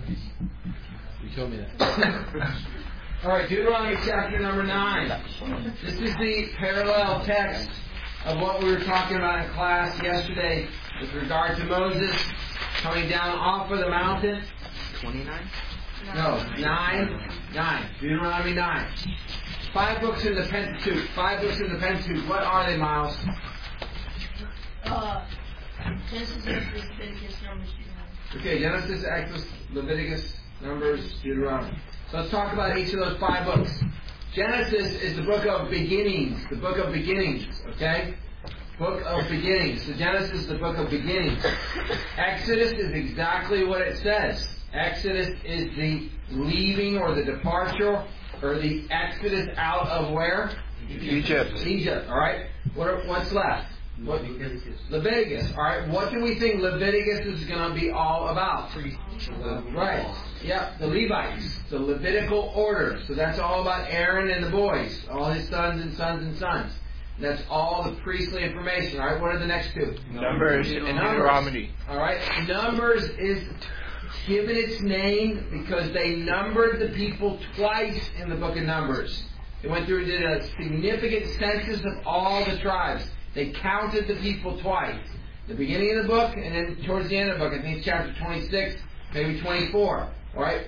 You told me that. All right, Deuteronomy chapter number 9. This is the parallel text of what we were talking about in class yesterday with regard to Moses coming down off of the mountain. 29? No, 9. Deuteronomy 9. 5 books in the Pentateuch. 5 books in the Pentateuch. What are they, Miles? Genesis, Leviticus, Numbers, Deuteronomy. Okay, Genesis, Exodus, Leviticus, Numbers, Deuteronomy. So let's talk about each of those 5 books. Genesis is the book of beginnings. The book of beginnings, okay? Book of beginnings. So Genesis is the book of beginnings. Exodus is exactly what it says. Exodus is the leaving or the departure or the exodus out of where? Egypt, alright? What's left? Leviticus. Alright, what do we think Leviticus is going to be all about? Right. Yeah, the Levites. The Levitical order. So that's all about Aaron and the boys. All his sons and sons and sons. And that's all the priestly information. Alright, what are the next 2? Numbers and Deuteronomy. Alright, Numbers is given its name because they numbered the people twice in the book of Numbers. They went through and did a significant census of all the tribes. They counted the people twice. The beginning of the book and then towards the end of the book. I think it's chapter 26, maybe 24. Alright?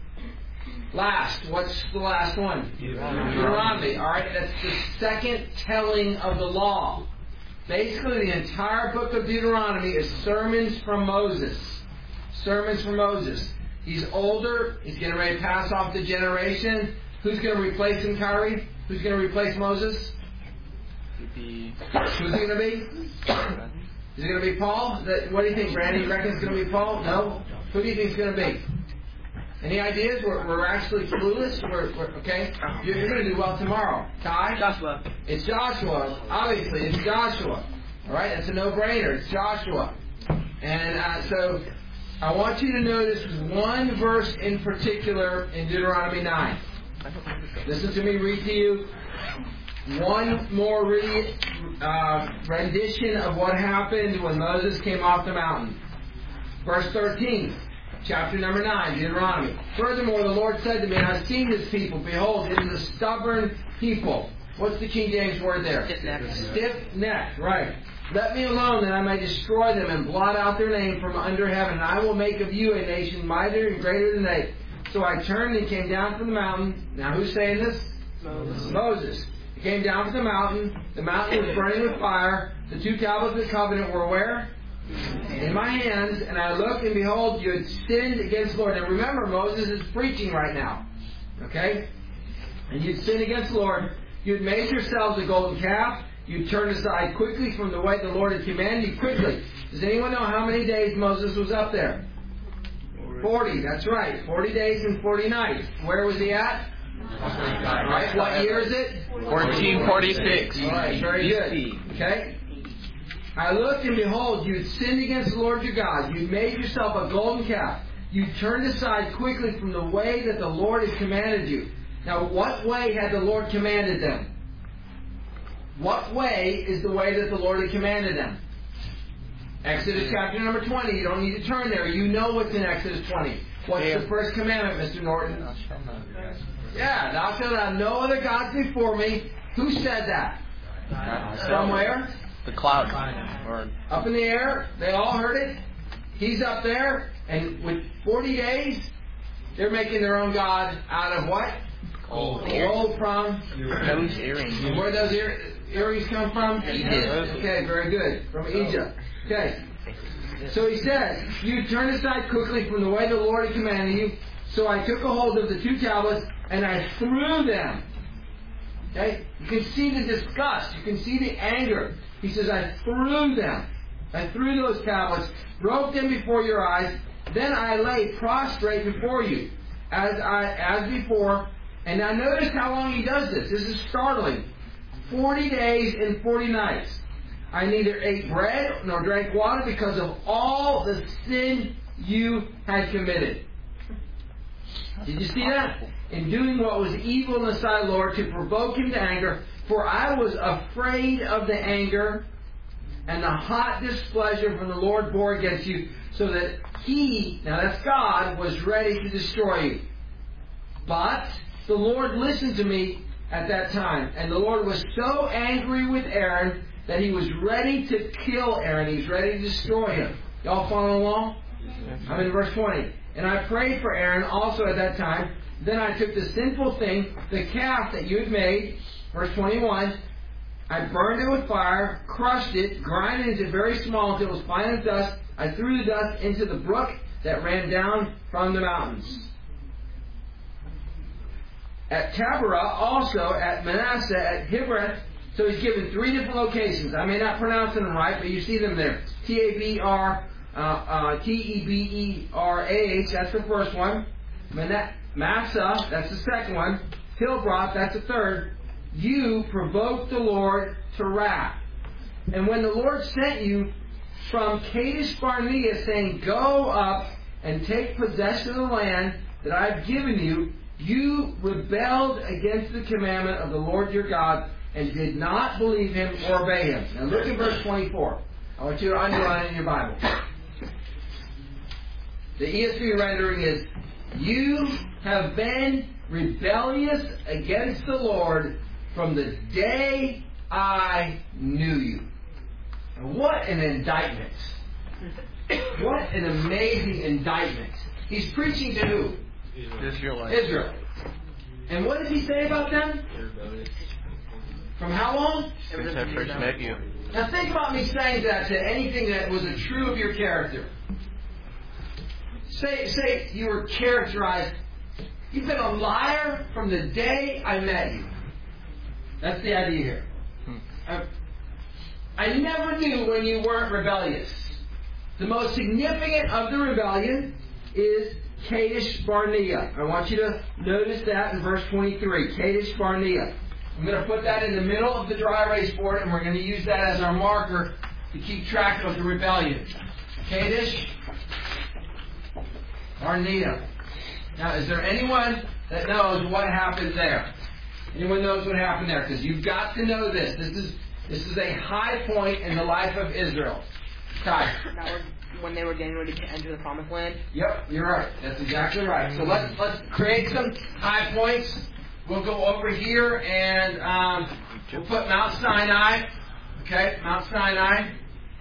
Last. What's the last one? Deuteronomy. Alright? That's the second telling of the law. Basically, the entire book of Deuteronomy is sermons from Moses. Sermons from Moses. He's older. He's getting ready to pass off the generation. Who's going to replace him, Kyrie? Who's going to replace Moses? Who's it going to be? Is it going to be Paul? What do you think, Randy? You reckon it's going to be Paul? No? Who do you think it's going to be? Any ideas? We're actually clueless. We're okay? You're going to do well tomorrow. Ty? Joshua. It's Joshua. Obviously, it's Joshua. All right? That's a no-brainer. It's Joshua. And so I want you to notice one verse in particular in Deuteronomy 9. Listen to me read to you one more rendition of what happened when Moses came off the mountain. Verse 13, chapter number 9, Deuteronomy. Furthermore, the Lord said to me, I have seen this people. Behold, it is a stubborn people. What's the King James word there? Stiff-necked. Stiff-necked, right. Let me alone that I may destroy them and blot out their name from under heaven. And I will make of you a nation mightier and greater than they. So I turned and came down from the mountain. Now who's saying this? Moses. He came down from the mountain. The mountain was burning with fire. The 2 tablets of the covenant were where? In my hands. And I looked, and behold, you had sinned against the Lord. And remember, Moses is preaching right now. Okay? And you'd sinned against the Lord. You had made yourselves a golden calf. You turned aside quickly from the way the Lord had commanded you quickly. Does anyone know how many days Moses was up there? 40. That's right. 40 days and 40 nights. Where was he at? Right. What year is it? 1446. All right. Very good. Okay. I looked, and behold, you had sinned against the Lord your God. You made yourself a golden calf. You turned aside quickly from the way that the Lord had commanded you. Now, what way had the Lord commanded them? What way is the way that the Lord had commanded them? Exodus chapter number 20. You don't need to turn there. You know what's in Exodus 20. What's the first commandment, Mr. Norton? Yeah, thou shalt have no other gods before me. Who said that? From where? The cloud. Up in the air. They all heard it. He's up there. And with 40 days, they're making their own God out of what? Gold from? Those earrings. And where those earrings come from? Egypt. Okay, very good. From Egypt. Okay. So he says, you turned aside quickly from the way the Lord had commanded you. So I took a hold of the 2 tablets and I threw them. Okay? You can see the disgust. You can see the anger. He says, I threw them. I threw those tablets, broke them before your eyes. Then I lay prostrate before you, as before. And now notice how long he does this. This is startling. 40 days and 40 nights. I neither ate bread nor drank water because of all the sin you had committed. Did you see that? In doing what was evil in the sight of the Lord to provoke him to anger. For I was afraid of the anger and the hot displeasure from the Lord bore against you. so that He, now that's God, was ready to destroy you. But the Lord listened to me at that time. And the Lord was so angry with Aaron that He was ready to kill Aaron. He was ready to destroy him. Y'all following along? I'm in verse 20. And I prayed for Aaron also at that time. Then I took the sinful thing, the calf that you had made, verse 21, I burned it with fire, crushed it, grinded it into very small until it was fine as dust. I threw the dust into the brook that ran down from the mountains. At Taberah, also at Manasseh, at Hibreth. So he's given 3 different locations. I may not pronounce them right, but you see them there. Taberah, Teberah, that's the first one. Massa, that's the second one. Pilbroth, that's the third. You provoked the Lord to wrath. And when the Lord sent you from Kadesh Barnea, saying, Go up and take possession of the land that I have given you, you rebelled against the commandment of the Lord your God and did not believe Him or obey Him. Now look at verse 24. I want you to underline it in your Bible. The ESV rendering is, You have been rebellious against the Lord from the day I knew you. And what an indictment. What an amazing indictment. He's preaching to who? Israel. And what does he say about them? From how long? Since I first met you. Now think about me saying that to anything that was true of your character. Say you were characterized, you've been a liar from the day I met you. That's the idea here. I never knew when you weren't rebellious. The most significant of the rebellion is Kadesh Barnea. I want you to notice that in verse 23. Kadesh Barnea. I'm going to put that in the middle of the dry erase board, and we're going to use that as our marker to keep track of the rebellion. Kadesh Barnea. Now, is there anyone that knows what happened there? Anyone knows what happened there? Because you've got to know this. This is a high point in the life of Israel. Ty. When they were getting ready to enter the Promised Land? Yep, you're right. That's exactly right. So let's create some high points. We'll go over here and we'll put Mount Sinai. Okay, Mount Sinai.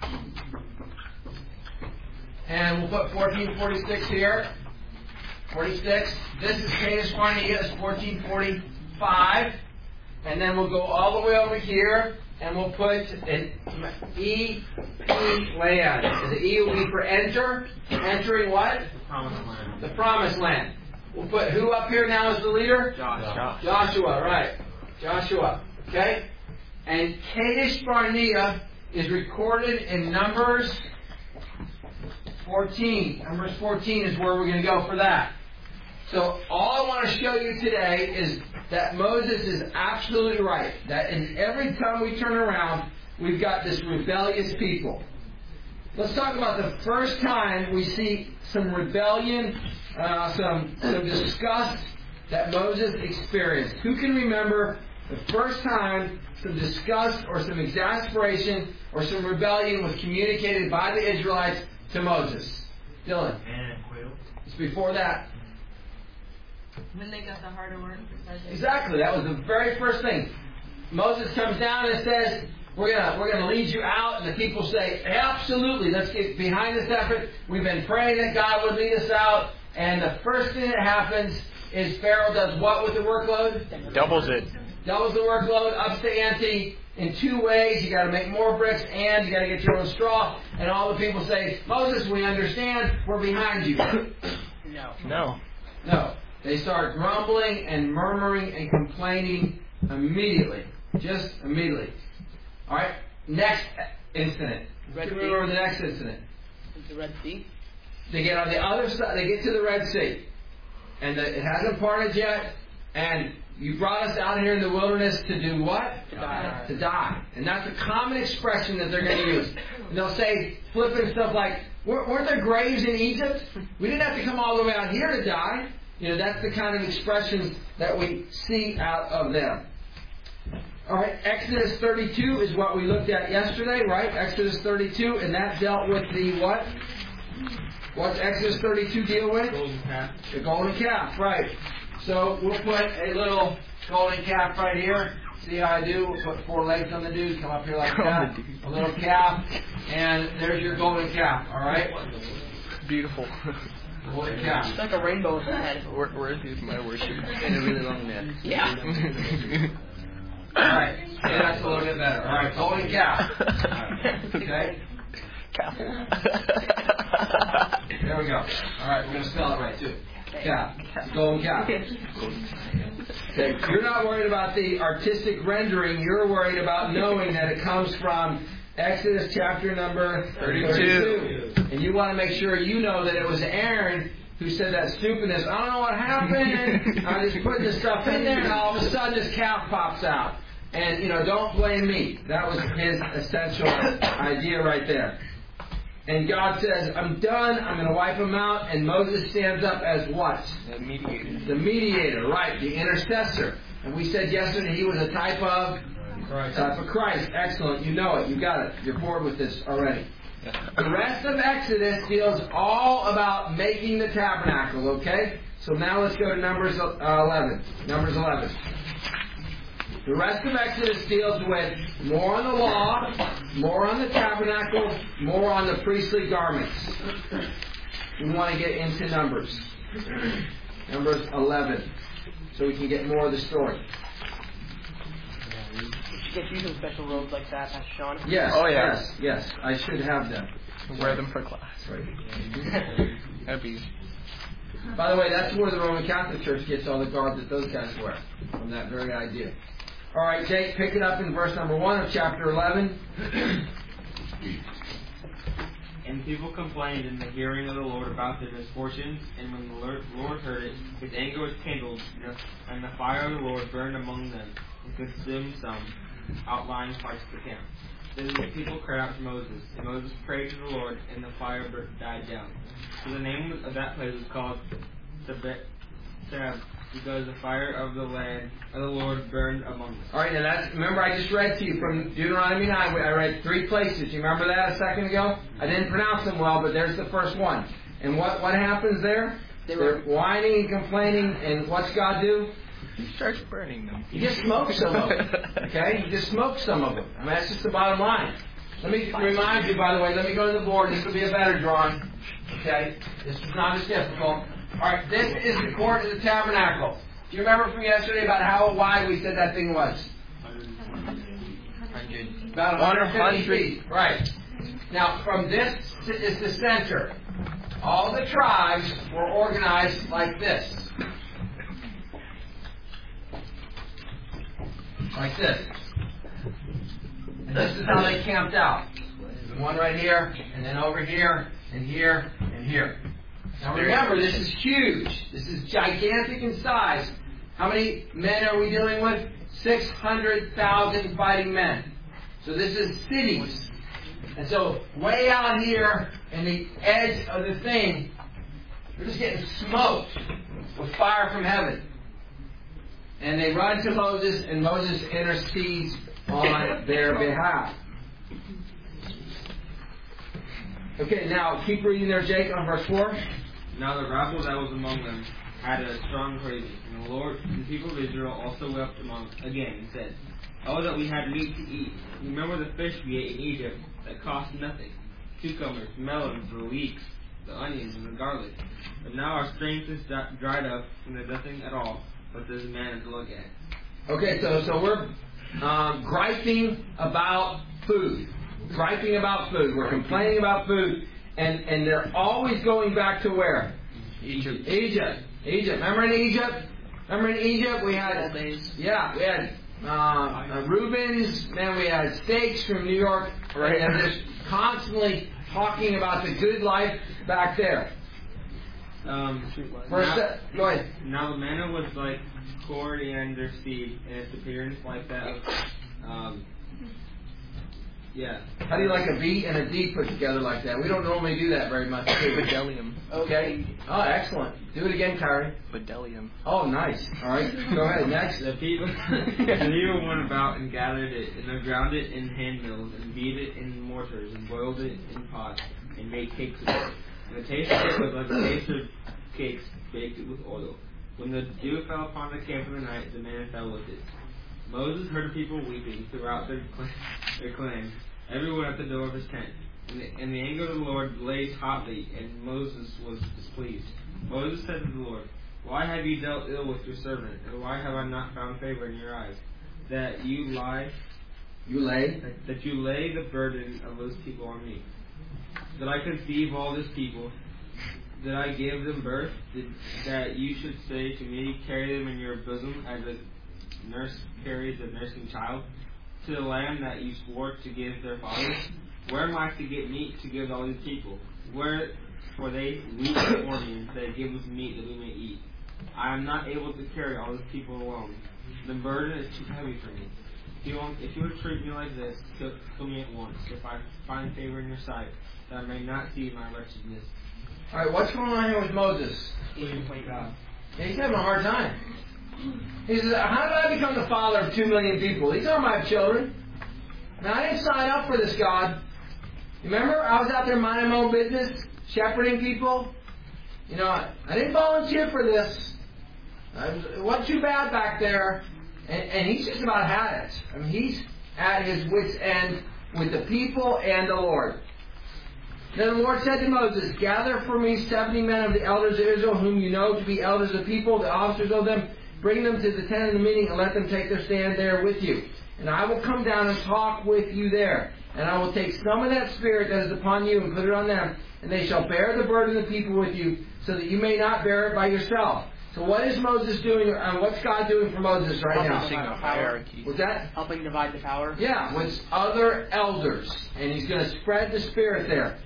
And we'll put 1446 here. 46. This is Kadesh Barnea. It's 1445. And then we'll go all the way over here. And we'll put an E land. The E will be for enter. Entering what? The Promised Land. The Promised Land. We'll put who up here now as the leader? Joshua, right. Joshua. Okay? And Kadesh Barnea is recorded in Numbers 14. Numbers 14 is where we're going to go for that. So all I want to show you today is that Moses is absolutely right. That in every time we turn around, we've got this rebellious people. Let's talk about the first time we see some rebellion, some disgust that Moses experienced. Who can remember the first time some disgust or some exasperation or some rebellion was communicated by the Israelites to Moses? Dylan. It's before that. When they got the heart of work. Exactly. That was the very first thing. Moses comes down and says, we're gonna lead you out. And the people say, absolutely, let's get behind this effort. We've been praying that God would lead us out. And the first thing that happens is Pharaoh does what with the workload? Doubles it. Doubles the workload, ups the ante in 2 ways. You got to make more bricks and you got to get your own straw. And all the people say, Moses, we understand. We're behind you. No. They start grumbling and murmuring and complaining immediately. Just immediately. Alright, next incident. Remember the next incident. The Red Sea? They get on the other side, they get to the Red Sea. And it hasn't parted yet. And you brought us out here in the wilderness to do what? To die. And that's a common expression that they're going to use. And they'll say flippant stuff like, weren't there graves in Egypt? We didn't have to come all the way out here to die. You know, that's the kind of expressions that we see out of them. Alright, Exodus 32 is what we looked at yesterday, right? Exodus 32, and that dealt with the what? What's Exodus 32 deal with? Golden calf. The golden calf, right. So we'll put a little golden calf right here. See how I do? We'll put 4 legs on the dude. Come up here like that. A little calf. And there's your golden calf. All right? Beautiful. Golden calf. It's like a rainbow with a head. Worthy of my worship. And a really long neck. Yeah. All right. So that's a little bit better. All right. Golden calf. Okay. Careful. There we go. All right. We're going to spell it right, too. Calf. Golden calf. Okay. You're not worried about the artistic rendering. You're worried about knowing that it comes from Exodus chapter number 32. And you want to make sure you know that it was Aaron who said that stupidness. I don't know what happened. I was just putting this stuff in there, and all of a sudden this calf pops out. And, don't blame me. That was his essential idea right there. And God says, I'm done. I'm going to wipe them out. And Moses stands up as what? The mediator. The mediator, right. The intercessor. And we said yesterday he was a type of Christ. Excellent. You know it. You got it. You're bored with this already. The rest of Exodus deals all about making the tabernacle, okay? So now let's go to Numbers 11. Numbers 11. The rest of Exodus deals with more on the law, more on the tabernacle, more on the priestly garments. We want to get into Numbers. Numbers 11. So we can get more of the story. Get you some special robes like that, Pastor Sean. Yes. Oh, yeah. Yes. I should have them. Wear them for class. Right. That'd be... By the way, that's where the Roman Catholic Church gets all the garb that those guys wear. From that very idea. All right, Jake, pick it up in verse number 1 of chapter 11. And people complained in the hearing of the Lord about their misfortunes, and when the Lord heard it, his anger was kindled, and the fire of the Lord burned among them, and consumed some outlying parts of the camp. Then the people cried out to Moses, and Moses prayed to the Lord, and the fire died down. So the name of that place was called Sebet, because the fire of the land of the Lord burned among them. All right, now remember I just read to you from Deuteronomy 9. I read 3 places. You remember that a second ago? I didn't pronounce them well, but there's the first one. And what happens there? They're whining and complaining, and what's God do? He starts burning them. He just smokes some of them. Okay? He just smokes some of them. I mean, that's just the bottom line. Let me remind you, by the way, let me go to the board. This will be a better drawing. Okay? This is not as difficult. All right, this is the court of the tabernacle. Do you remember from yesterday about how wide we said that thing was? 100. About 150 feet. Right. Now, from this is the center. All the tribes were organized like this. Like this. And this is how they camped out. One right here, and then over here, and here, and here. Now remember, this is huge. This is gigantic in size. How many men are we dealing with? 600,000 fighting men. So this is cities. And so way out here in the edge of the thing, they're just getting smoked with fire from heaven. And they run to Moses, and Moses intercedes on their behalf. Okay, now keep reading there, Jake, on verse 4. Now the rabble that was among them had a strong craving, and the people of Israel also wept again and said, "Oh, that we had meat to eat! Remember the fish we ate in Egypt that cost nothing, cucumbers, melons, the leeks, the onions, and the garlic. But now our strength is dried up, and there's nothing at all but this manna to look at." Okay, so we're griping about food. Griping about food. We're complaining about food. And they're always going back to where? Egypt. Egypt. Remember in Egypt? We had we had Reubens, man, we had steaks from New York. Right. And they're just constantly talking about the good life back there. Go ahead. Now the manna was like coriander seed, and its appearance like that of How do you like a B and a D put together like that? We don't normally do that very much. Bedelium. Okay. Oh, excellent. Do it again, Kyrie. Bedelium. Oh, nice. All right. Go ahead. Next. The people went about and gathered it, and they ground it in hand mills, and beat it in mortars, and boiled it in pots, and made cakes of it. And the taste of it was like the taste of cakes baked with oil. When the dew fell upon the camp in the night, the man fell with it. Moses heard the people weeping throughout their clan, everyone at the door of his tent. And the anger of the Lord blazed hotly, and Moses was displeased. Moses said to the Lord, "Why have you dealt ill with your servant, and why have I not found favor in your eyes, that you lay the burden of those people on me? Did I conceive all this people? Did I give them birth? That you should say to me, carry them in your bosom as a nurse carries a nursing child, to the land that you swore to give their fathers? Where am I to get meat to give all these people? For they weep before me and say, give us meat that we may eat. I am not able to carry all these people alone. The burden is too heavy for me. If you would treat me like this, kill me at once, if I find favor in your sight, that I may not see my wretchedness." All right, what's going on here with Moses? He's having a hard time. He says, how did I become the father of 2 million people? These aren't my children. Now, I didn't sign up for this, God. Remember, I was out there minding my own business, shepherding people. I didn't volunteer for this. It wasn't too bad back there. And he's just about had it. I mean, he's at his wit's end with the people and the Lord. Then the Lord said to Moses, "Gather for me 70 men of the elders of Israel, whom you know to be elders of the people, the officers of them. Bring them to the tent of the meeting, and let them take their stand there with you. And I will come down and talk with you there. And I will take some of that spirit that is upon you and put it on them. And they shall bear the burden of the people with you, so that you may not bear it by yourself." So what is Moses doing, and what's God doing for Moses right now? Establishing a hierarchy. What's that? Helping divide the power. Yeah, with other elders. And he's going to spread the spirit there.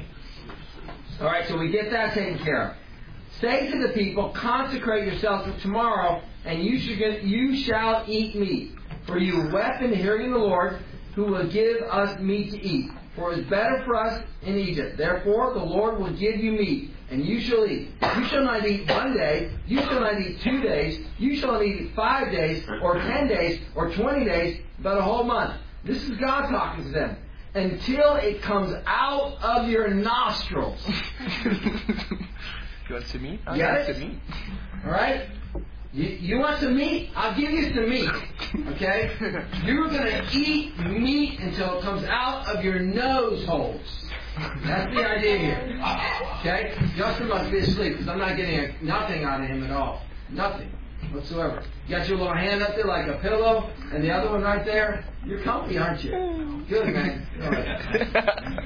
All right, so we get that taken care of. "Say to the people, consecrate yourselves for tomorrow, and you shall eat meat. For you wept in the hearing of the Lord, who will give us meat to eat. For it is better for us in Egypt. Therefore the Lord will give you meat, and you shall eat. You shall not eat 1 day, you shall not eat 2 days, you shall not eat 5 days, or 10 days, or 20 days, but a whole month." This is God talking to them. "Until it comes out of your nostrils." You want some meat? Get it? All right? You want some meat? I'll give you some meat. Okay? You're going to eat meat until it comes out of your nose holes. That's the idea here. Okay? Justin must be asleep because I'm not getting nothing out of him at all. Nothing whatsoever. You got your little hand up there like a pillow, and the other one right there. You're comfy, aren't you? Good, man. All right.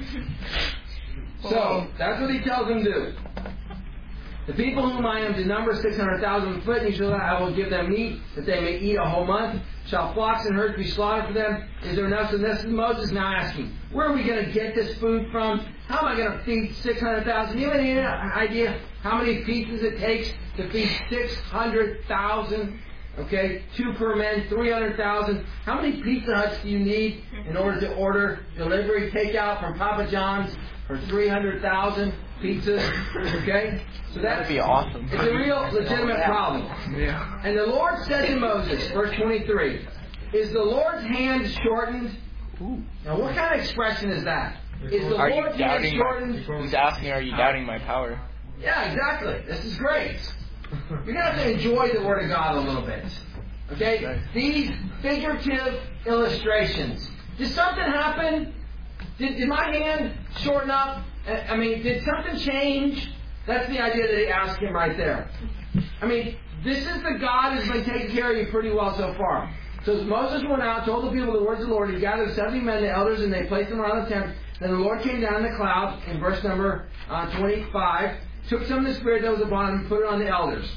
So, that's what he tells them to do. "The people whom I am to number 600,000 foot, and I will give them meat, that they may eat a whole month. Shall flocks and herds be slaughtered for them? Is there enough?" So this is Moses now asking, where are we going to get this food from? How am I going to feed 600,000? You have any idea how many pizzas it takes to feed 600,000? Okay, 2 per man, 300,000. How many Pizza Huts do you need in order to order delivery, takeout from Papa John's for 300,000 pizzas? Okay, so That'd be awesome. It's a real legitimate problem. Yeah. "And the Lord said to Moses," verse 23, "Is the Lord's hand shortened?" Ooh. Now, what kind of expression is that? Is the Are you Lord's hand doubting shortened? He's asking, are you doubting my power? Yeah, exactly. This is great. You're going to have to enjoy the Word of God a little bit. Okay? Right. These figurative illustrations. Did something happen? Did my hand shorten up? I mean, did something change? That's the idea that he asked him right there. I mean, this is the God who's been taking care of you pretty well so far. So Moses went out, told the people the words of the Lord. He gathered 70 men, the elders, and they placed them around the tent. Then the Lord came down in the cloud, in verse number 25, took some of the Spirit that was upon him and put it on the elders.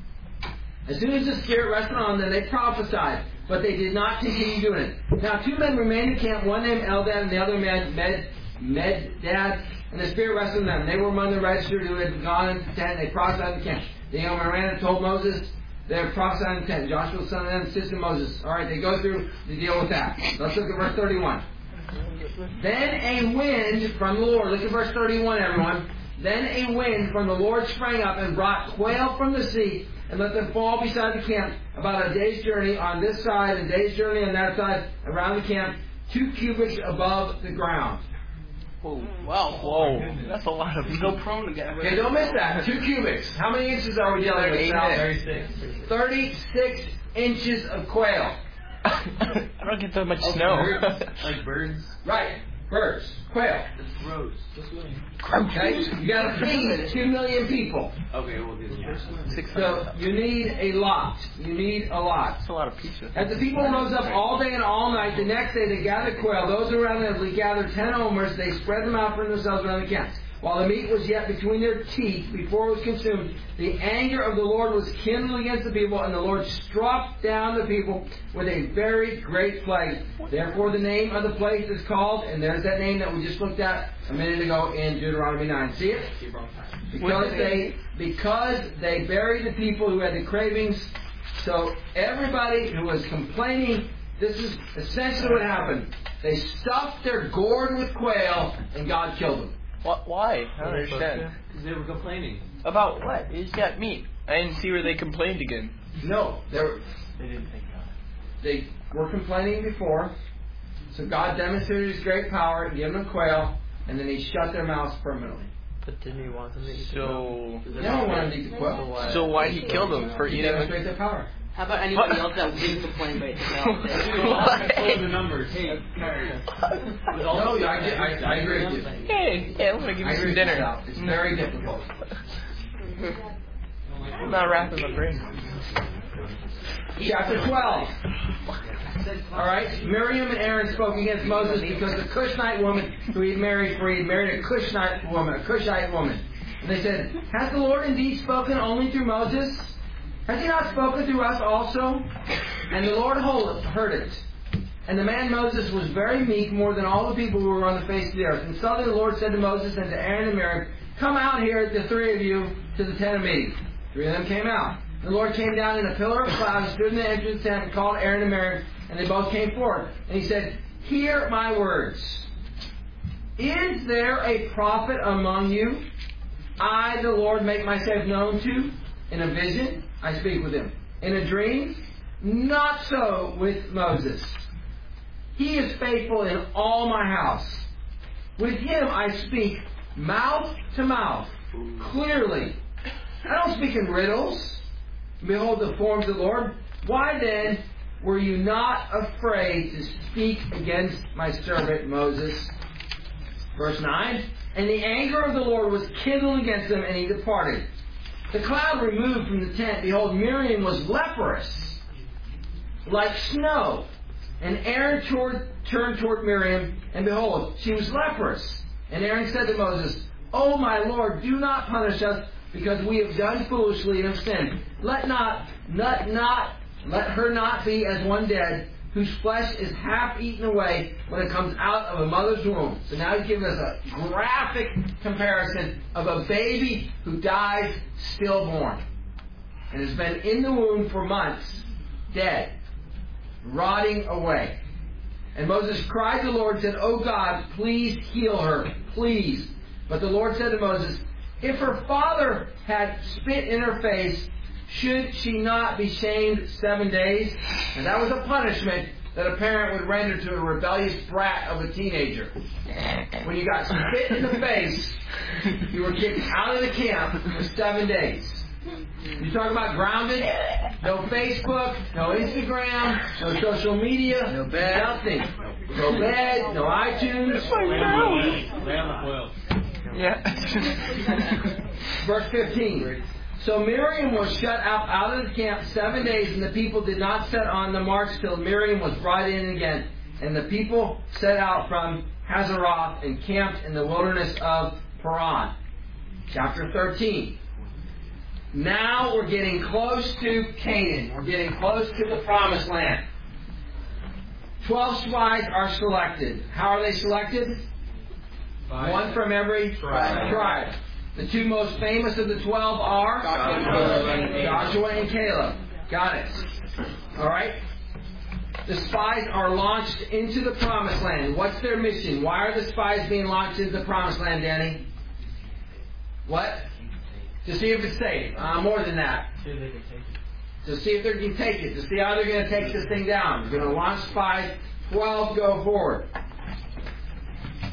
As soon as the Spirit rested on them, they prophesied, but they did not continue doing it. Now 2 men remained in camp, one named Eldad and the other man Medad, and the Spirit rested on them. They were among the registered who had gone into the tent, and they prophesied in the camp. The young man ran and told Moses, they were prophesying in the tent. Joshua, son of them, assisted Moses. All right, they go through to deal with that. Let's look at verse 31. Then a wind from the Lord. Look at verse 31, everyone. Then a wind from the Lord sprang up and brought quail from the sea and let them fall beside the camp about a day's journey on this side and a day's journey on that side around the camp, 2 cubits above the ground. Whoa. Wow. Whoa, that's a lot of He's so prone to get. Okay, don't miss that. 2 cubits. How many inches are we dealing with now? 36 inches of quail. I don't get that much snow. Like birds. Right. Birds. Quail. It's gross. Just wait. Okay? You got to feed 2 million people. Okay, we'll do this. So you need a lot. You need a lot. That's a lot of pizza. As the people rose up all day and all night, the next day they gathered quail. Those around them, they gathered 10 omers. They spread them out for themselves around the camp. While the meat was yet between their teeth before it was consumed, the anger of the Lord was kindled against the people, and the Lord struck down the people with a very great plague. Therefore the name of the place is called, and there's that name that we just looked at a minute ago in Deuteronomy 9. See it? Because they buried the people who had the cravings. So everybody who was complaining, this is essentially what happened. They stuffed their gourd with quail, and God killed them. Why? I don't understand. Because they were complaining. About what? They just got meat. I didn't see where they complained again. No, They didn't think about it. they were complaining before. So God demonstrated His great power, gave them quail, and then He shut their mouths permanently. But didn't he want them to eat? So, They don't want them to eat the quail. so why He killed them for He eating? demonstrates their power. How about anybody else that didn't complain but What? The numbers. Hey, No, I agree with you. Hey, I'm gonna give I you agree some with you. dinner. It's very difficult. I'm not wrapping my brain. Chapter 12. Alright, Miriam and Aaron spoke against Moses because the Cushite woman who he married, for he had married a Cushite woman. And they said, has the Lord indeed spoken only through Moses? Has He not spoken through us also? And the Lord heard it. And the man Moses was very meek, more than all the people who were on the face of the earth. And suddenly the Lord said to Moses and to Aaron and Miriam, come out here, the 3 of you, to the tent of meeting. 3 of them came out. The Lord came down in a pillar of cloud and stood in the entrance of the tent and called Aaron and Miriam, and they both came forward. And He said, hear my words. Is there a prophet among you? I, the Lord, make myself known to? In a vision, I speak with him. In a dream, not so with Moses. He is faithful in all my house. With him I speak mouth to mouth, clearly. I don't speak in riddles. Behold the forms of the Lord. Why then were you not afraid to speak against my servant Moses? Verse 9. And the anger of the Lord was kindled against them, and he departed. The cloud removed from the tent. Behold, Miriam was leprous, like snow. And Aaron turned toward Miriam, and behold, she was leprous. And Aaron said to Moses, O my Lord, do not punish us, because we have done foolishly and have sinned. Let her not be as one dead, whose flesh is half eaten away when it comes out of a mother's womb. So now he's giving us a graphic comparison of a baby who dies stillborn and has been in the womb for months, dead, rotting away. And Moses cried to the Lord and said, O God, please heal her, please. But the Lord said to Moses, if her father had spit in her face, should she not be shamed 7 days? And that was a punishment that a parent would render to a rebellious brat of a teenager. When you got spit in the face, you were kicked out of the camp for 7 days. You talk about grounded? No Facebook, no Instagram, no social media, no bed, nothing. No bed, no iTunes. Lay on the foil. Yeah. Verse 15. So Miriam was shut out of the camp 7 days, and the people did not set on the march till Miriam was brought in again. And the people set out from Hazeroth and camped in the wilderness of Paran. Chapter 13. Now we're getting close to Canaan. We're getting close to the Promised Land. 12 spies are selected. How are they selected? 1 from every tribe. The 2 most famous of the 12 are Joshua and Caleb. Got it. Alright? The spies are launched into the Promised Land. What's their mission? Why are the spies being launched into the Promised Land, Danny? What? To see if it's safe. More than that. To see if they can take it. To see how they're going to take this thing down. They're going to launch spies. 12 go forward.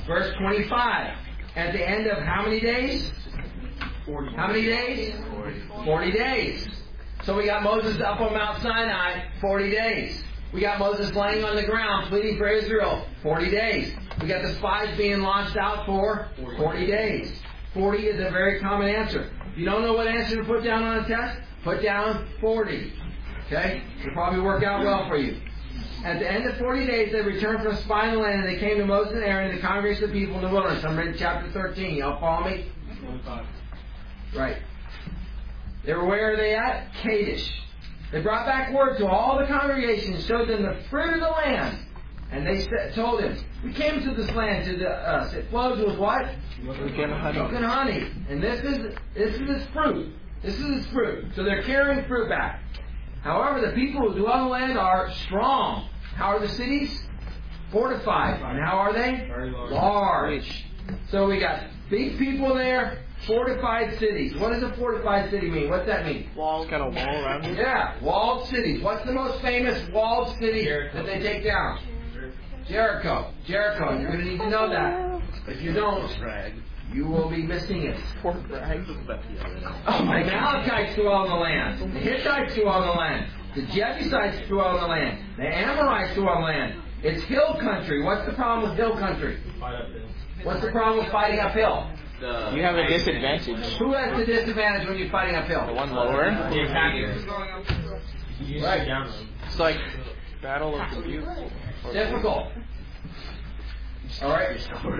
Verse 25. At the end of how many days? 40. How many days? 40 days. So we got Moses up on Mount Sinai, 40 days. We got Moses laying on the ground pleading for Israel, 40 days. We got the spies being launched out for 40 days. 40 is a very common answer. If you don't know what answer to put down on a test, put down 40. Okay? It'll probably work out well for you. At the end of 40 days, they returned from spying the land, and they came to Moses and Aaron and the congregation of the people in the wilderness. I'm reading chapter 13. Y'all follow me? 25. Right. They were, where are they at? Kadesh. They brought back word to all the congregation and showed them the fruit of the land. And they told him, we came to this land to us. It flows with what? Milk and honey. And this is its fruit. This is its fruit. So they're carrying fruit back. However, the people who dwell in the land are strong. How are the cities? Fortified. And how are they? Very large. Large. So we got big people there, fortified cities. What does a fortified city mean? What's that mean? Walls, kind of wall around it. Yeah, walled cities. What's the most famous walled city that they take down? Jericho. Jericho. You're going to need to know that. If you don't, you will be missing it. Fort Bragg. The Amalekites dwell in the land. The Hittites dwell in the land. The Jebusites dwell in the land. The Amorites dwell in the land. It's hill country. What's the problem with hill country? What's the problem with fighting uphill? You have a disadvantage. Who has the disadvantage when you're fighting uphill? The one lower. The attacker. Right. It's like Battle of the Butte. Difficult. All right.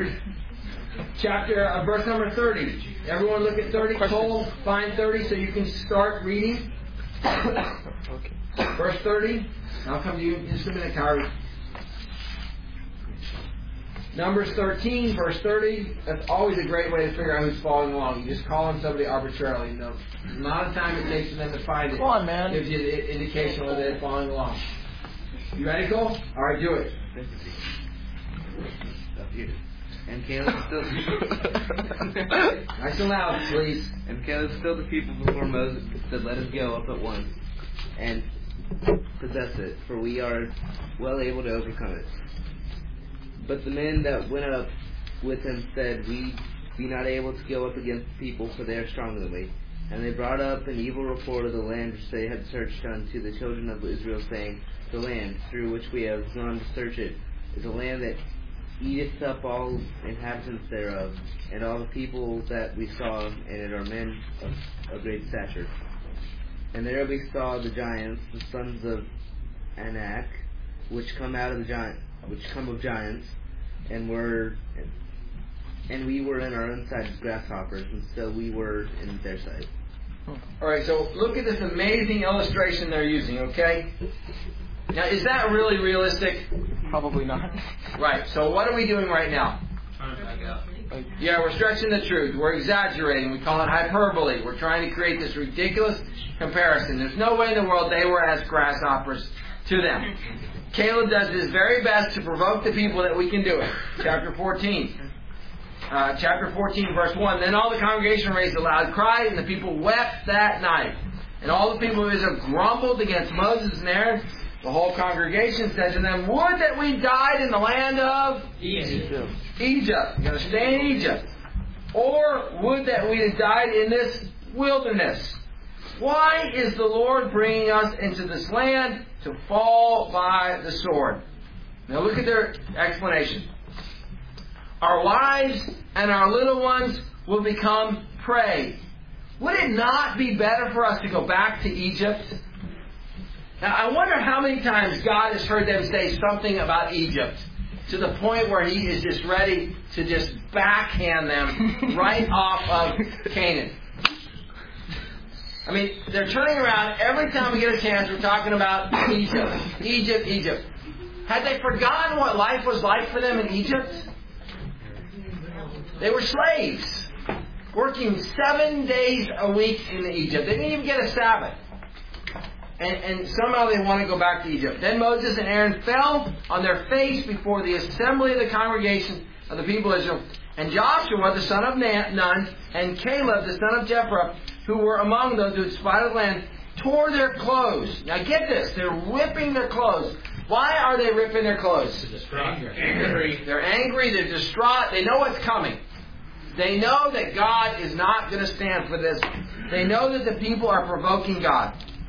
Verse number 30. Everyone look at 30. Cole, find 30 so you can start reading. Okay. Verse 30. I'll come to you in just a minute, Kyrie. Numbers 13, verse 30. That's always a great way to figure out who's following along. You just call on somebody arbitrarily. You know, the amount of time it takes for them to find it. Come on, man. Gives you an indication whether they're following along. You ready, Cole? All right, do it. And Caleb still Nice and loud, please. and Caleb still the people before Moses said, "Let us go up at once and possess it, for we are well able to overcome it." But the men that went up with him said, "We be not able to go up against the people, for they are stronger than we." And they brought up an evil report of the land which they had searched unto the children of Israel, saying, "The land through which we have gone to search it is a land that eateth up all inhabitants thereof, and all the people that we saw in it are men of great stature. And there we saw the giants, the sons of Anak, which come of giants, and we were in our own sight as grasshoppers, and so we were in their sight." All right, so look at this amazing illustration they're using, okay? Now, is that really realistic? Probably not. Right, so what are we doing right now? Yeah, we're stretching the truth. We're exaggerating. We call it hyperbole. We're trying to create this ridiculous comparison. There's no way in the world they were as grasshoppers to them. Caleb does his very best to provoke the people that we can do it. Chapter 14. Chapter 14, verse 1. Then all the congregation raised a loud cry, and the people wept that night. And all the people of Israel grumbled against Moses and Aaron. The whole congregation said to them, "Would that we died in the land of Egypt. You're going to stay in Egypt. Or would that we had died in this wilderness. Why is the Lord bringing us into this land to fall by the sword?" Now look at their explanation. "Our wives and our little ones will become prey. Would it not be better for us to go back to Egypt?" Now, I wonder how many times God has heard them say something about Egypt to the point where He is just ready to just backhand them right off of Canaan. I mean, they're turning around every time we get a chance. We're talking about Egypt. Had they forgotten what life was like for them in Egypt? They were slaves, working 7 days a week in Egypt. They didn't even get a Sabbath. And somehow they want to go back to Egypt. Then Moses and Aaron fell on their face before the assembly of the congregation of the people of Israel. And Joshua, the son of Nun, and Caleb, the son of Jephunneh, who were among those who had spied the land, tore their clothes. Now get this, they're ripping their clothes. Why are they ripping their clothes? Angry. They're angry, they're distraught, they know what's coming. They know that God is not going to stand for this. They know that the people are provoking God.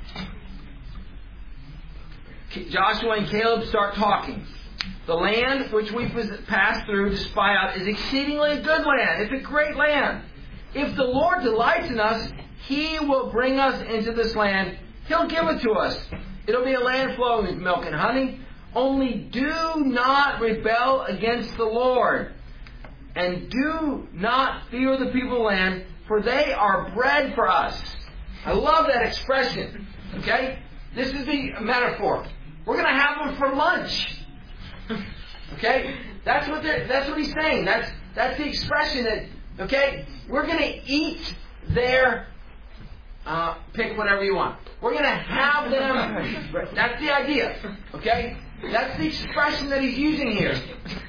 Joshua and Caleb start talking. The land which we passed through to spy out is exceedingly a good land. It's a great land. If the Lord delights in us, He will bring us into this land. He'll give it to us. It'll be a land flowing with milk and honey. Only do not rebel against the Lord. And do not fear the people of the land, for they are bread for us. I love that expression. Okay? This is the metaphor. We're going to have them for lunch. Okay? That's what he's saying. That's the expression that, okay, we're going to eat their, pick whatever you want. We're going to have them. That's the idea. Okay? That's the expression that he's using here.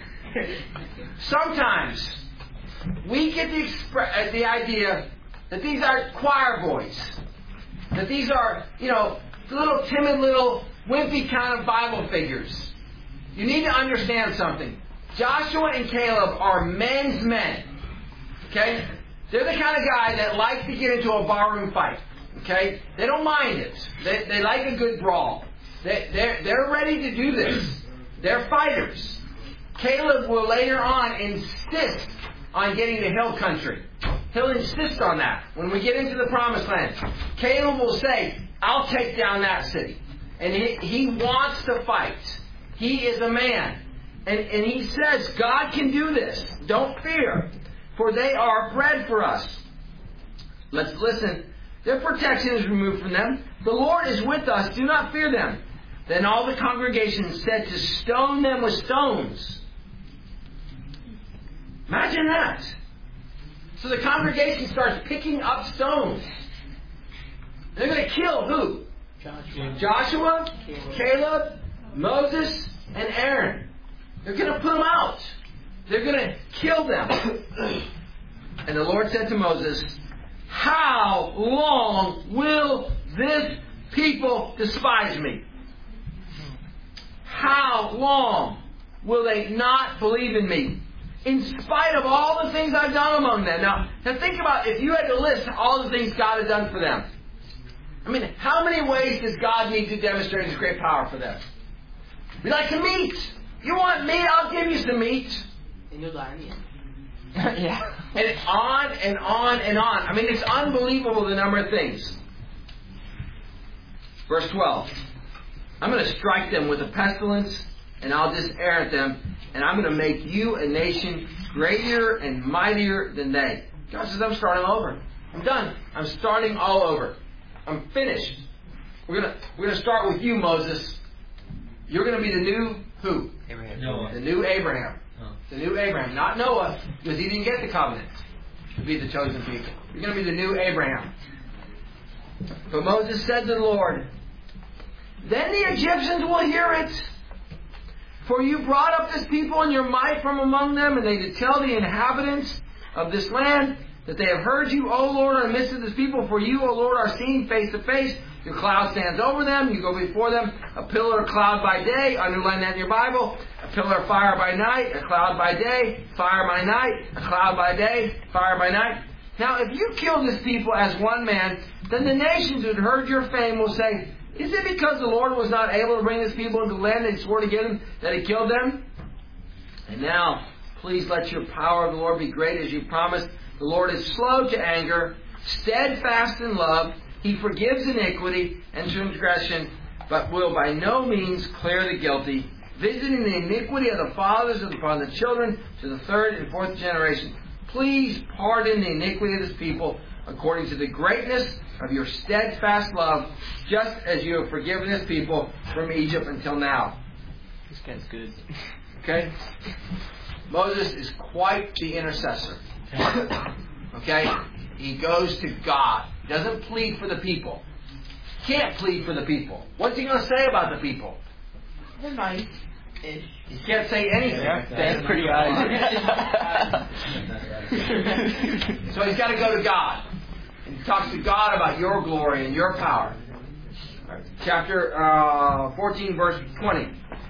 Sometimes we get the idea that these are choir boys. That these are, little timid, little wimpy kind of Bible figures. You need to understand something. Joshua and Caleb are men's men. Okay? They're the kind of guy that likes to get into a barroom fight. Okay? They don't mind it. They like a good brawl. They're ready to do this. They're fighters. Caleb will later on insist on getting to hill country. He'll insist on that. When we get into the promised land, Caleb will say, I'll take down that city. And he wants to fight. He is a man. And he says, God can do this. Don't fear. For they are bread for us. Let's listen. Their protection is removed from them. The Lord is with us. Do not fear them. Then all the congregation said to stone them with stones. Imagine that. So the congregation starts picking up stones. They're going to kill who? Joshua, Caleb, Moses, and Aaron. They're going to put them out. They're going to kill them. And the Lord said to Moses, how long will this people despise me? How long will they not believe in me? In spite of all the things I've done among them. Now think about if you had to list all the things God has done for them. I mean, how many ways does God need to demonstrate His great power for them? Be like some meat. You want meat? I'll give you some meat. And you'll die in the end. Yeah. And on and on and on. I mean, it's unbelievable the number of things. Verse 12. I'm going to strike them with a pestilence, and I'll disinherit them, and I'm going to make you a nation greater and mightier than they. God says, I'm starting over. I'm done. I'm starting all over. I'm finished. We're going to start with you, Moses. You're going to be the new who? Abraham. Noah. The new Abraham. The new Abraham. Not Noah, because he didn't get the covenant to be the chosen people. You're going to be the new Abraham. But Moses said to the Lord, then the Egyptians will hear it. For you brought up this people in your might from among them, and they did tell the inhabitants of this land that they have heard you, O Lord, in the midst of this people. For you, O Lord, are seen face to face. Your cloud stands over them. You go before them. A pillar of cloud by day. Underline that in your Bible. A pillar of fire by night. A cloud by day. Fire by night. A cloud by day. Fire by night. Now, if you kill this people as one man, then the nations who had heard your fame will say, is it because the Lord was not able to bring His people into the land that He swore to give them that He killed them? And now, please let your power of the Lord be great as you promised. The Lord is slow to anger, steadfast in love. He forgives iniquity and transgression, but will by no means clear the guilty, visiting the iniquity of the fathers upon the children to the third and fourth generation. Please pardon the iniquity of this people according to the greatness of your steadfast love, just as you have forgiven this people from Egypt until now. This guy's good. Okay? Moses is quite the intercessor. Okay? He goes to God. He doesn't plead for the people. Can't plead for the people. What's he going to say about the people? They're nice. He can't say anything. Yeah, that's pretty obvious. So he's got to go to God. And he talks to God about your glory and your power. Chapter 14, verse 20.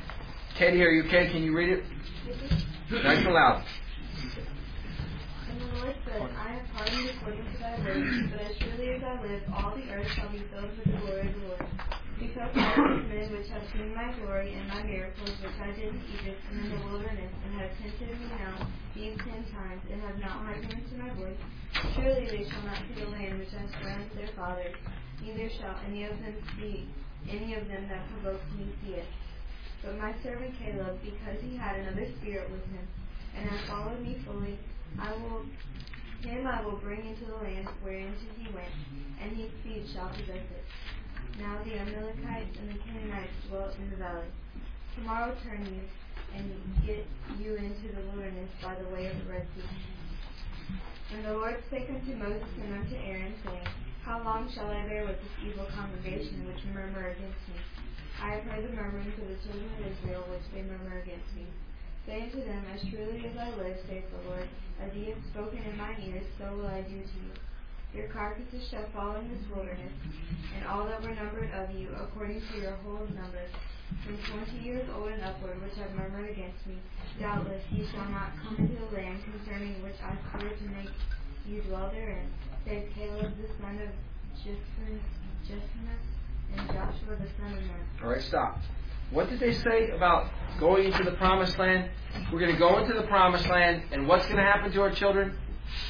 Katie, are you okay? Can you read it? Nice and loud. And the Lord said, I have pardoned according to thy word, but as surely as I live, all the earth shall be filled with the glory of the Lord. Because all these men which have seen my glory and my miracles which I did in Egypt and in the wilderness, and have tempted me now these 10 times, and have not hearkened to my voice, surely they shall not see the land which I swore unto their fathers, neither shall any of them that provoked me see it. But my servant Caleb, because he had another spirit with him, and hath followed me fully, I will bring into the land whereinto he went, and his seed shall possess it. Now the Amalekites and the Canaanites dwelt in the valley. Tomorrow turn you, and get you into the wilderness by the way of the Red Sea. And the Lord spake unto Moses and unto Aaron, saying, How long shall I bear with this evil congregation which murmur against me? I have heard the murmurings of the children of Israel which they murmur against me. Say unto them, As truly as I live, saith the Lord, as ye have spoken in mine ears, so will I do to you. Your carcasses shall fall in this wilderness, and all that were numbered of you, according to your whole numbers, from 20 years old and upward, which have murmured against me. Doubtless ye shall not come into the land concerning which I swore to make you dwell therein, saith Caleb the son of Jephunneh, and Joshua the son of Nun. All right, stop. What did they say about going into the promised land? We're going to go into the promised land, and what's going to happen to our children?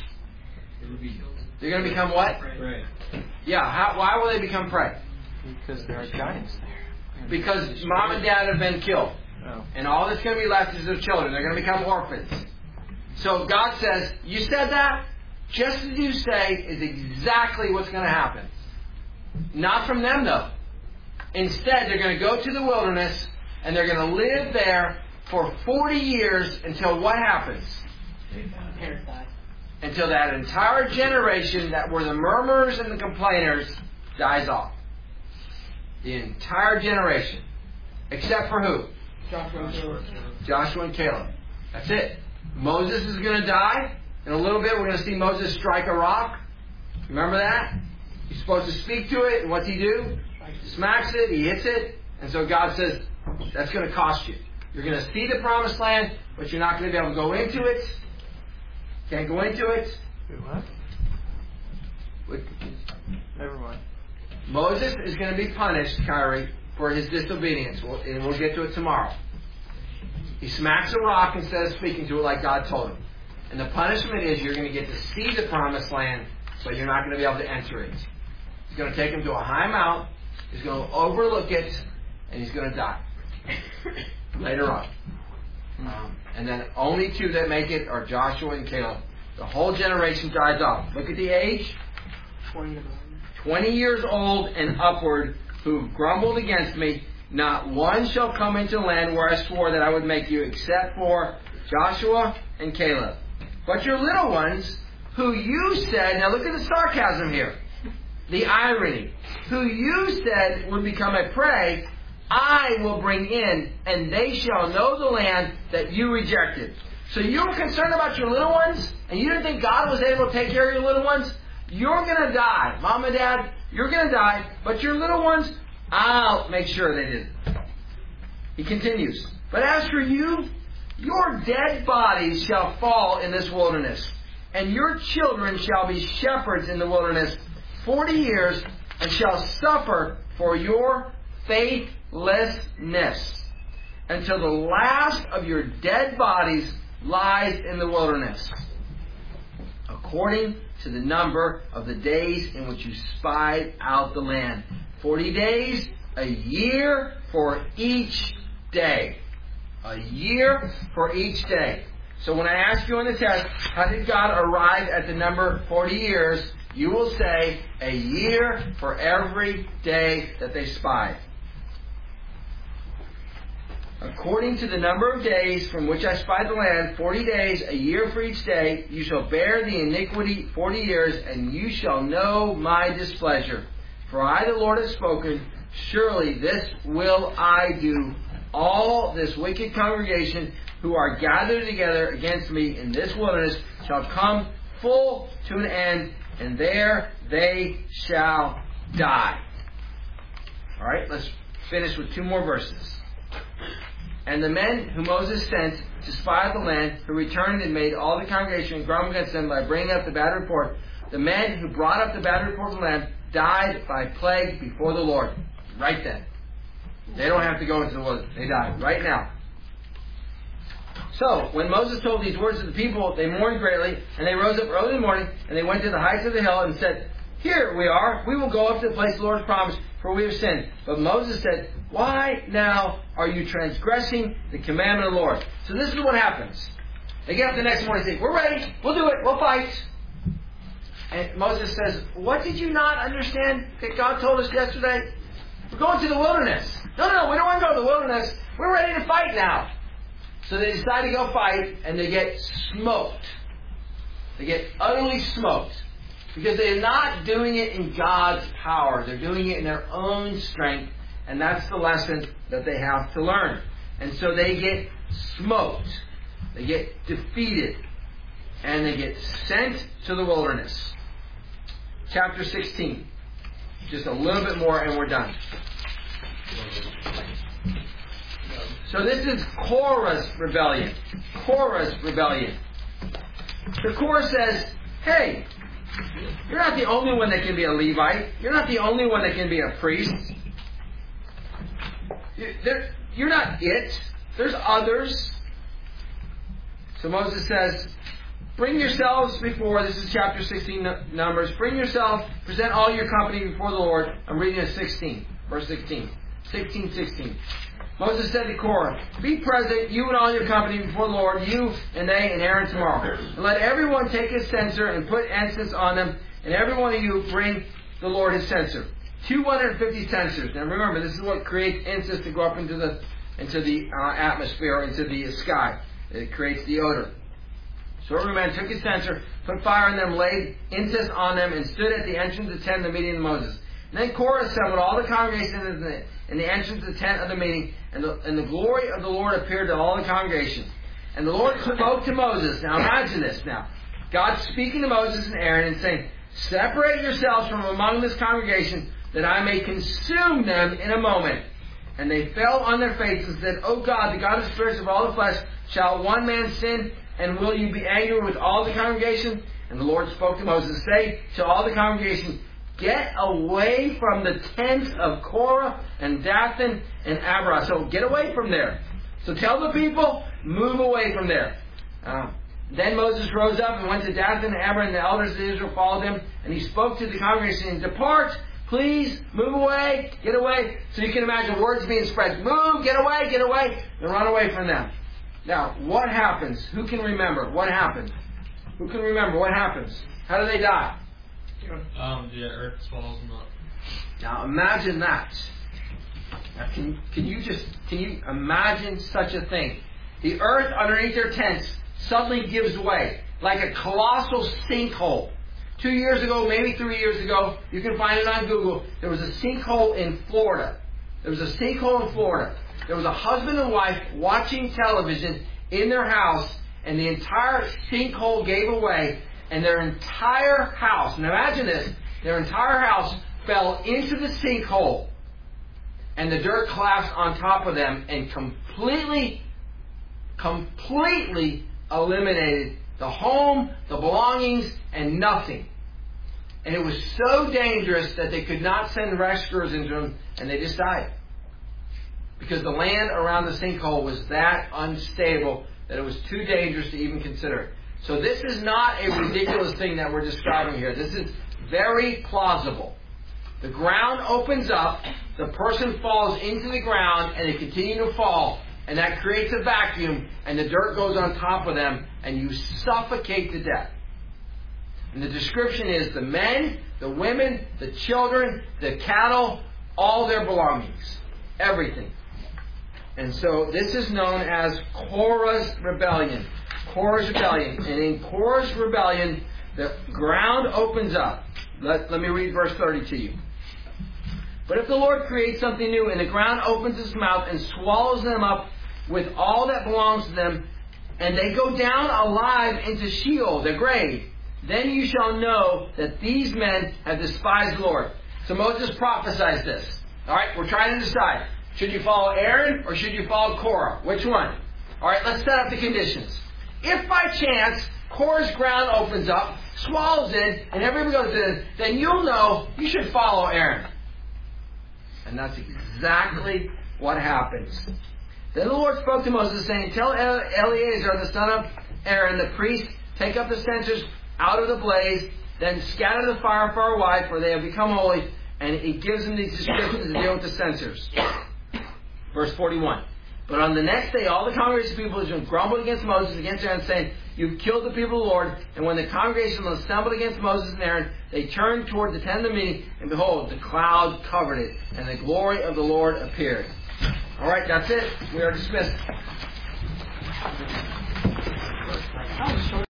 They're going to become what? Prey. Yeah, why will they become prey? Because there are giants there. Because mom and dad have been killed. Oh. And all that's going to be left is their children. They're going to become orphans. So God says, you said that? Just as you say is exactly what's going to happen. Not from them, though. Instead, they're going to go to the wilderness, and they're going to live there for 40 years until what happens? Until that entire generation that were the murmurers and the complainers dies off. The entire generation. Except for who? Joshua and Caleb. That's it. Moses is going to die. In a little bit, we're going to see Moses strike a rock. Remember that? He's supposed to speak to it, and what's he do? He smacks it, he hits it, and so God says, that's going to cost you. You're going to see the promised land, but you're not going to be able to go into it. Can't go into it. What? Never mind. Moses is going to be punished, Kyrie, for his disobedience. And we'll get to it tomorrow. He smacks a rock instead of speaking to it like God told him. And the punishment is you're going to get to see the promised land, but you're not going to be able to enter it. He's going to take him to a high mount. He's going to overlook it, and he's going to die later on. And then only 2 that make it are Joshua and Caleb. The whole generation dies off. Look at the age. 20 years old and upward who grumbled against me. Not one shall come into the land where I swore that I would make you, except for Joshua and Caleb. But your little ones, who you said, now look at the sarcasm here. The irony. Who you said would become a prey, I will bring in, and they shall know the land that you rejected. So you were concerned about your little ones, and you didn't think God was able to take care of your little ones? You're going to die. Mom and Dad, you're going to die. But your little ones, I'll make sure they didn't. He continues. But as for you, your dead bodies shall fall in this wilderness, and your children shall be shepherds in the wilderness 40 years, and shall suffer for your faithlessness, until the last of your dead bodies lies in the wilderness, according to the number of the days in which you spied out the land. 40 days, a year for each day. A year for each day. So when I ask you in the test, how did God arrive at the number 40 years? You will say, a year for every day that they spied. According to the number of days from which I spied the land, 40 days, a year for each day, you shall bear the iniquity 40 years, and you shall know my displeasure. For I, the Lord, have spoken, surely this will I do. All this wicked congregation who are gathered together against me in this wilderness shall come full to an end, and there they shall die. All right, let's finish with 2 more verses. And the men whom Moses sent to spy out the land, who returned and made all the congregation grumble against them by bringing up the bad report, the men who brought up the bad report of the land died by plague before the Lord. Right then. They don't have to go into the wilderness. They died right now. So, when Moses told these words to the people, they mourned greatly, and they rose up early in the morning, and they went to the heights of the hill and said, "Here we are. We will go up to the place the Lord has promised, for we have sinned." But Moses said, "Why now are you transgressing the commandment of the Lord?" So this is what happens. They get up the next morning and say, "We're ready. We'll do it. We'll fight." And Moses says, "What did you not understand that God told us yesterday? We're going to the wilderness." No, we don't want to go to the wilderness. We're ready to fight now. So they decide to go fight, and they get smoked. They get utterly smoked. Because they're not doing it in God's power. They're doing it in their own strength. And that's the lesson that they have to learn. And so they get smoked. They get defeated. And they get sent to the wilderness. Chapter 16. Just a little bit more and we're done. So this is Korah's rebellion. Korah's rebellion. So Korah says, "Hey, you're not the only one that can be a Levite. You're not the only one that can be a priest. You're not it. There's others." So Moses says, "Bring yourselves before," this is chapter 16 Numbers, "bring yourself, present all your company before the Lord." I'm reading at 16, verse 16. 16:16. Moses said to Korah, "Be present, you and all your company before the Lord, you and they and Aaron tomorrow. And let everyone take his censer and put incense on them, and every one of you bring the Lord his censer. 250 censers." Now remember, this is what creates incense to go up into the atmosphere, into the sky. It creates the odor. So every man took his censer, put fire in them, laid incense on them, and stood at the entrance of the tent of the meeting of Moses. And then Korah assembled all the congregation in the entrance of the tent of the meeting, and the glory of the Lord appeared to all the congregation. And the Lord spoke to Moses. Now imagine this now. God speaking to Moses and Aaron and saying, "Separate yourselves from among this congregation, that I may consume them in a moment." And they fell on their faces and said, "O God, the God of spirits of all the flesh, shall one man sin, and will you be angry with all the congregation?" And the Lord spoke to Moses, "Say to all the congregation, get away from the tents of Korah and Dathan and Abiram." So get away from there. So tell the people, move away from there. Then Moses rose up and went to Dathan and Abiram, and the elders of Israel followed him. And he spoke to the congregation, "Depart, please, move away, get away." So you can imagine words being spread. Move, get away, and run away from them. Now, what happens? Who can remember? What happened? Who can remember what happens? How do they die? The earth swallows them up. Now imagine that. Now, can you imagine such a thing? The earth underneath their tents suddenly gives way, like a colossal sinkhole. 2 years ago, maybe 3 years ago, you can find it on Google, there was a sinkhole in Florida. There was a husband and wife watching television in their house, and the entire sinkhole gave away, and their entire house, now imagine this, their entire house fell into the sinkhole, and the dirt collapsed on top of them and completely eliminated the home, the belongings, and nothing. And it was so dangerous that they could not send rescuers into them, and they just died. Because the land around the sinkhole was that unstable that it was too dangerous to even consider. So this is not a ridiculous thing that we're describing here. This is very plausible. The ground opens up, the person falls into the ground, and they continue to fall. And that creates a vacuum, and the dirt goes on top of them, and you suffocate to death. And the description is the men, the women, the children, the cattle, all their belongings. Everything. And so this is known as Korah's rebellion. Korah's rebellion. And in Korah's rebellion, the ground opens up. Let me read verse 30 to you. "But if the Lord creates something new, and the ground opens its mouth and swallows them up with all that belongs to them, and they go down alive into Sheol, the grave, then you shall know that these men have despised the Lord." So Moses prophesies this. All right, we're trying to decide. Should you follow Aaron or should you follow Korah? Which one? All right, let's set up the conditions. If by chance Korah's ground opens up, swallows in, and everybody goes in, then you'll know you should follow Aaron. And that's exactly what happens. Then the Lord spoke to Moses, saying, tell Eleazar, the son of Aaron, the priest, take up the censers out of the blaze, then scatter the fire far wide, for they have become holy. And he gives them these descriptions to deal with the censers. Verse 41. But on the next day, all the congregation of people Israel grumbled against Moses, against Aaron, saying, you've killed the people of the Lord. And when the congregation assembled against Moses and Aaron, they turned toward the tent of the meeting, and behold, the cloud covered it, and the glory of the Lord appeared. All right, that's it. We are dismissed.